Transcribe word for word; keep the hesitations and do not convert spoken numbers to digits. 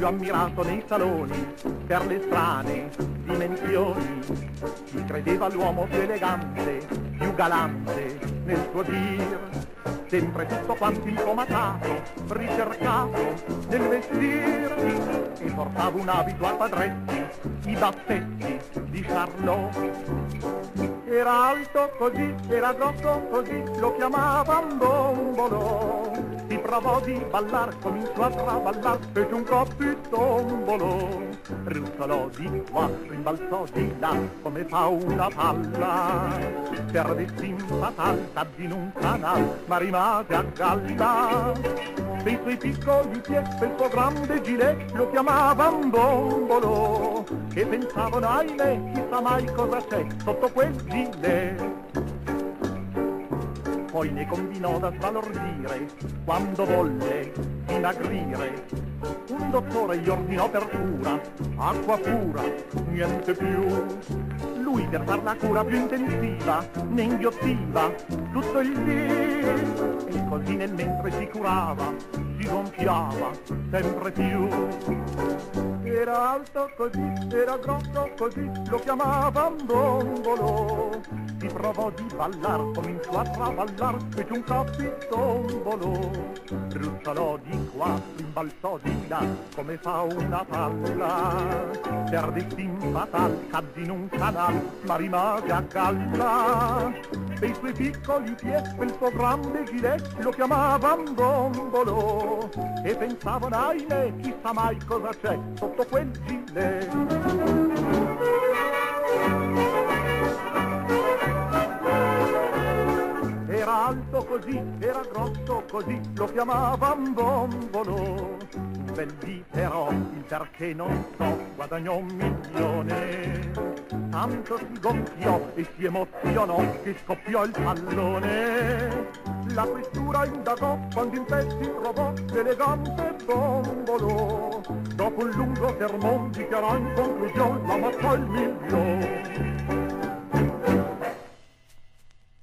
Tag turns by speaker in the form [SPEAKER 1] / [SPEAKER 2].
[SPEAKER 1] ammirato nei saloni per le strane dimensioni. Si credeva l'uomo più elegante, più galante nel suo dir, sempre tutto quanto incomatato, ricercato nel vestir, e portava un abito a quadretti, i baffetti di Charlot. Era alto così, era grosso così, lo chiamavan Bombolo. Si provò di ballar, cominciò a traballar, fece un capitombolo. Ruzzolò di qua, rimbalzò di là, come fa una palla. Perdette in fatal, cadde in un canal, ma rimase a galla. Dei suoi piccoli piedi, del suo grande gilet, lo chiamavan Bombolo. E pensavano, ahimè, chissà mai cosa c'è sotto quel gilet. Poi ne combinò da sbalordire, quando volle dimagrire. Un dottore gli ordinò per cura, acqua pura, niente più. Lui per far la cura più intensiva ne inghiottiva tutto il dì. E così nel mentre si curava, si gonfiava sempre più. Era alto così, era grosso così, lo chiamavan Bombolo. Si provò di ballar, cominciò a traballar, fece un capitombolo. Ruzzolò di qua, rimbalzò di là, come fa una palla. Perdette in fatal, cadde in un canal, ma rimase a galla. Dei suoi piccoli piedi, quel suo grande gilet, lo chiamavan Bombolo. E pensavano, ahimè, chissà mai cosa c'è sotto quel gilet. Era alto così, era grosso così, lo chiamavan Bombolo. Un bel dì però, il perché non so, guadagnò un milione. Tanto si gonfiò e si emozionò che scoppiò il pallone. La questura indagò quando in pezzi trovò l'elegante Bombolo. Dopo un lungo sermon dichiarò in conclusione l'amazzò il milione.